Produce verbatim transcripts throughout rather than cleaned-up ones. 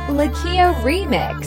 Lakia Remix.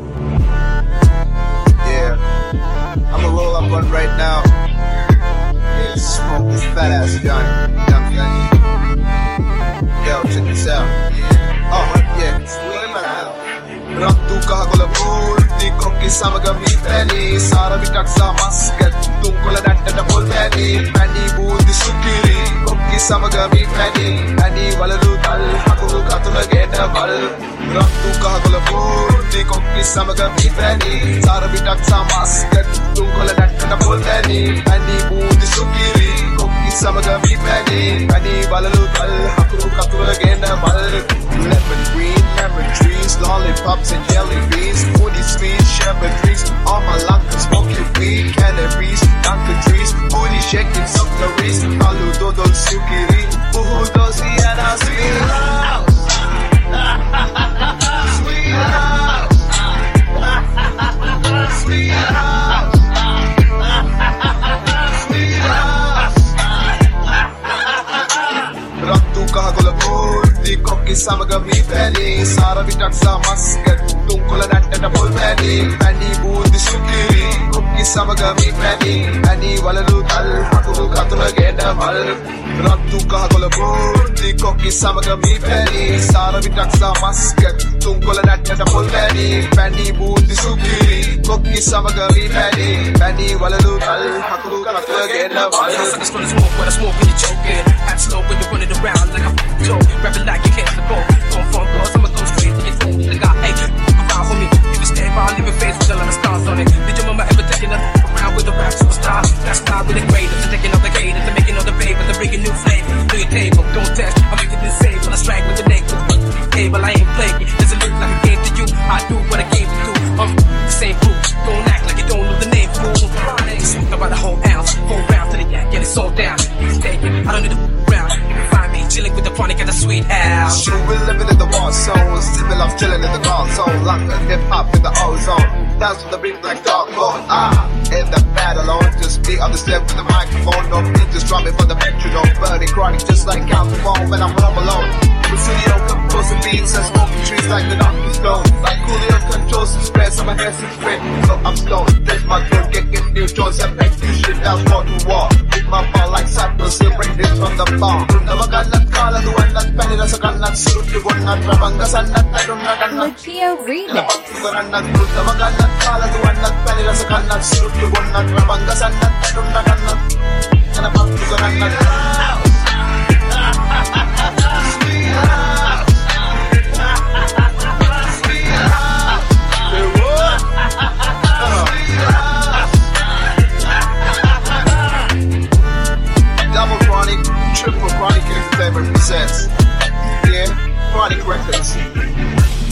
Yeah, I'ma roll up one right now. Yeah, smoke this fat ass joint. You know what I'm saying? Yo, check this out. Oh, yeah, Rattu kahkola pool, di kokki samaga mi peli, sara bitak sa masket, tungkola dattata pol peli, pani budi sukiri, kokki samaga mi peli, pani walalu tal, hakuru katula gena bal. Rattu kahkola pool, di kokki samaga mi peli, sara bitak sa masket, tungkola dattata pol peli, pani budi sukiri, kokki samaga mi peli, pani walalu tal, hakuru katula gena bal. Lemon green, lemon trees, lollipops and jelly beans, woody sweet, shepherd trees, all my luck and smoky weed, canaries, doctor trees, booty shaking sukkaries, alu dodol sukiri, uhu dosi and a sweet house, sweet house, sweet house, sweet house. Rattu kahkola pool, di kokki samaga mi peli, sara bitak sa masket, tungkola dattata pol peli, pani budi sukiri, kokki samaga mi peli, pani walalu tal, hakuru katula gena mal. Rattu kahkola pool, di kokki samaga mi peli, sara bitak sa masket, tungkola dattata pol peli, pani budi sukiri, kokki samaga mi peli, pani walalu tal, hakuru katula gena mal. Suckers gonna smoke when I smoke and you're choking. Act slow when you're running around like a f***ing joke. Rapping like you can't support. Going front doors, I'ma go straight to your phone. Nigga, hey, around for me. You can stay by, leave your face with a lot of stars on it. Did your mama ever take another around with a rap superstar? That's why we're the greatest. They're taking all the haters, they're making all the papers, they're bringing new flavor to your table. Don't test, I'm making this safe when I strike with the neck. Table, I ain't playing. Does it look like a game to you? I do what I came to do. I'm the same fool. Don't act like you don't know the name, fool. Smoke about a whole ounce, four rounds to the yak, get it sold down. He's taking, I don't need to f*** around. You can find me chilling with the chronic at the sweet house. True, we're living in the war zone, sipping off chilling in the car zone, locked in hip hop in the ozone. Dance with the beat like dog bone. Ah, in the battle on, just be on the step with the microphone. No beat, just drumming for the metronome. Burning chronic just like Calvin when I'm home alone. The studio composing beats and smoking trees like the doctor's stone. Like Coolio controls the spread, so my hair's in spread. So I'm stoned, there's my girl getting new joints and make new shit that's wall to wall. With my ball like Cypress, still bring this from the bar. Namaganat kala duwan at penila sa kanat, surutugon at rabanggasan at tayon na kanat. Lakia Remix. Napagtugaran at brut, namaganat kala duwan at penila sa kanat, surutugon at rabanggasan at tayon na kanat. Napagtugaran at double chronic, triple chronic, and favorite presents. Yeah, Chronic Records.